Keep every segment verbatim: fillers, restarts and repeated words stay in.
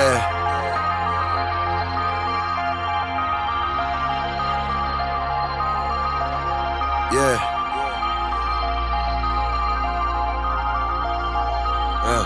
Yeah. Yeah. Uh.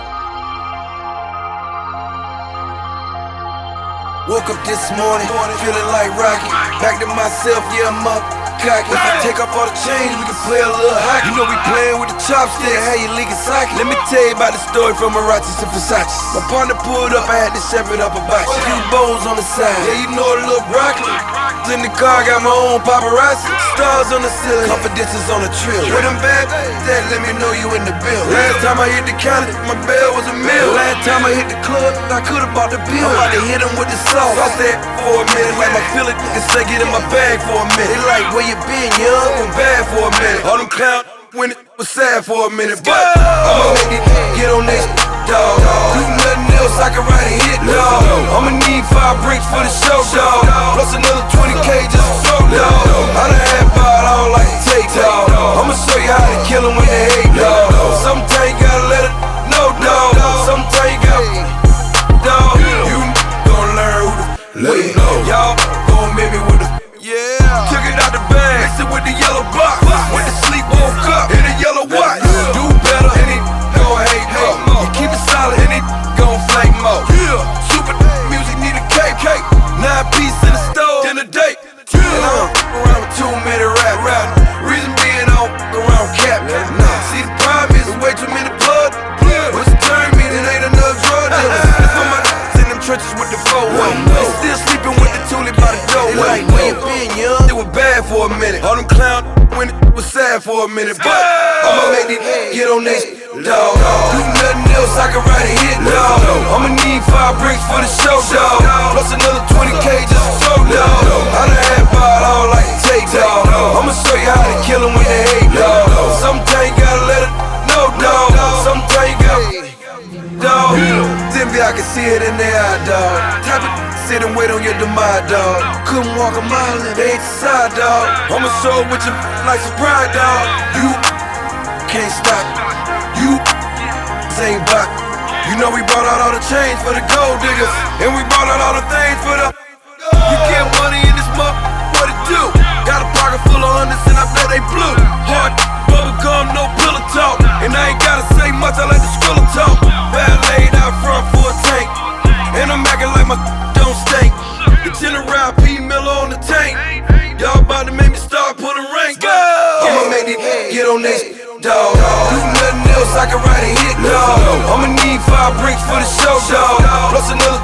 Woke up this morning, feeling like Rocky. Back to myself, yeah, I'm up. Cocky. If I take off all the chains, we can play a little hockey. You know we playing with the chopsticks, how you leaking socket. Let me tell you about the story from Marathi to Versace. My partner pulled up, I had to separate up a box. Few bows on the side, yeah, you know a little broccoli. In the car, got my own paparazzi. Stars on the ceiling, confidence is on the trill. With them bad, that let me know you in the bill. Last time I hit the counter, my bell was a meal. Last time I hit the club, I could've bought the bill. I'm about to hit him with the sauce. I stayed for a minute, like my feeling niggas say get in my bag for a minute. They like, where you been, young? Been bad for a minute. All them clowns when it was sad for a minute. But I'ma make it get on this dog. Do nothing else, I can ride a hit, dog. I'ma need five bricks for the show, dog. Plus another twenty K just for show, dog. I done had bought all like to take, dog. I'ma show you how to kill them when they hate, dog. Sometimes you gotta let it know, dog. Sometimes you gotta, dog. You gon' learn who the let it know. Y'all gon' make me with the, yeah. Took it out the bag, mixed it with the yellow box. Went to sleep, woke up in the yellow watch. Do better, and it gon' hate more. You keep it solid, and it gon' flake more. Yeah. Super music need a cake, cake. Nine piece in the stove, in a date. And I'm around with too many rap rap. Reason being I don't fuck around cap. See the problem is way too many blood. What's the turn me? It ain't enough drug dealers. It's for my in them trenches with the four way. They still sleeping with the toolie by the doorway. Like, where you been, young? It was bad for a minute. All them clowns when it was sad for a minute. But I'ma make these get on this dog. Do nothing else, I can ride a hit, dog. I'ma need five bricks for the show, dog. Plus another twenty K just for show, dog. I done had bought all like to take, dog. I'ma show you how to kill them when they hate, dog. Sometimes you gotta let it know, dog. Sometimes you gotta, dog. Envy, I can see it in their eye, dog. Type of sit and wait on your demise, dog. Couldn't walk a mile and they ain't the side, dog. I'ma show with you like some pride, dog. You can't stop. You ain't back. You know we brought out all the chains for the gold diggers, and we brought out all the things for the. You get money in this mug, what it do? Got a pocket full of hundreds and I bet they blue. Hard bubble gum, no pillow talk, and I ain't gotta say much. I like the skrilla talk. Bad laid out front for a tank, and I'm acting like my don't stink. The ten ride P Miller on the tank. Y'all about to make me start putting rank. I'ma make these get on this dog. Do nothing else, I can ride a hit, dog. I'ma need five bricks for the show, dog. Plus another